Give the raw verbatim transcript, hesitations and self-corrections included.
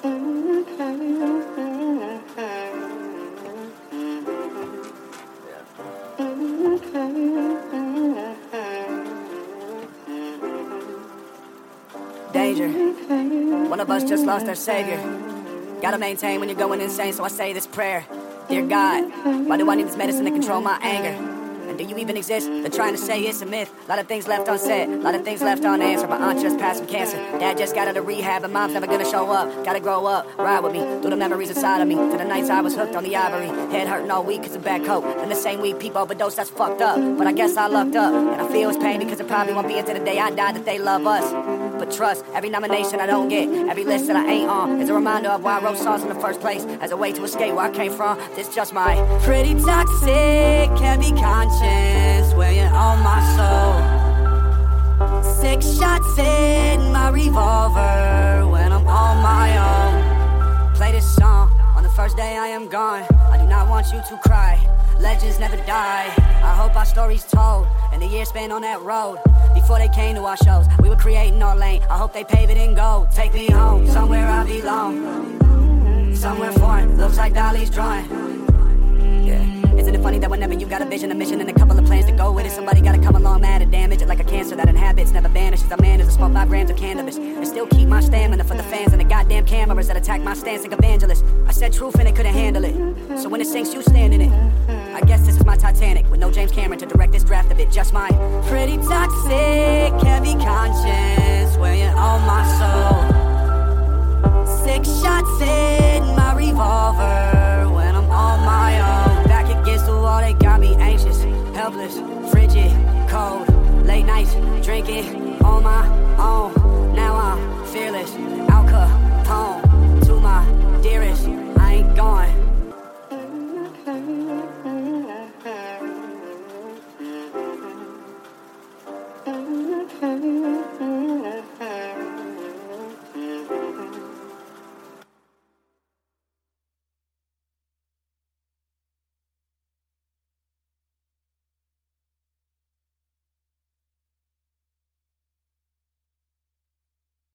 Danger. One of us just lost our savior. Gotta maintain when you're going insane, so I say this prayer. Dear God, why do I need this medicine to control my anger? And do you even exist? They're trying to say it's a myth. A lot of things left unsaid, a lot of things left unanswered. My aunt just passed from cancer. Dad just got out of rehab, and mom's never gonna show up. Gotta grow up, ride with me through the memories inside of me. To the nights I was hooked on the ivory, head hurting all week cause of bad coke. And the same week people overdose, that's fucked up. But I guess I lucked up, and I feel it's pain because it probably won't be until the day I die that they love us. But trust, every nomination I don't get, every list that I ain't on, is a reminder of why I wrote songs in the first place, as a way to escape where I came from. This just my pretty toxic, heavy conscience weighing on my soul. Six shots in my revolver when I'm on my own. Play this song on the first day I am gone. I do not want you to cry, legends never die. I hope our story's told, and the years spent on that road. Before they came to our shows, we were creating our lane. I hope they pave it in gold. Take me home, somewhere I belong. Somewhere foreign, looks like Dali's drawing. Yeah. Isn't it funny that whenever you got a vision, a mission, and a couple of plans to go with it, somebody gotta come along mad and damage it like a cancer that inhabits, never vanishes. A man is a smoke five grams of cannabis and still keep my stamina for the fans and the goddamn cameras that attack my stance like evangelists. I said truth and they couldn't handle it, so when it sinks, you stand in it. I guess this is my Titanic with no James Cameron to direct this draft of it. Just my pretty toxic, heavy conscience weighing on my soul. Six shots in my revolver when I'm on my own. Back against the wall, they got me anxious, helpless, frigid, cold. Late nights, drinking on my own.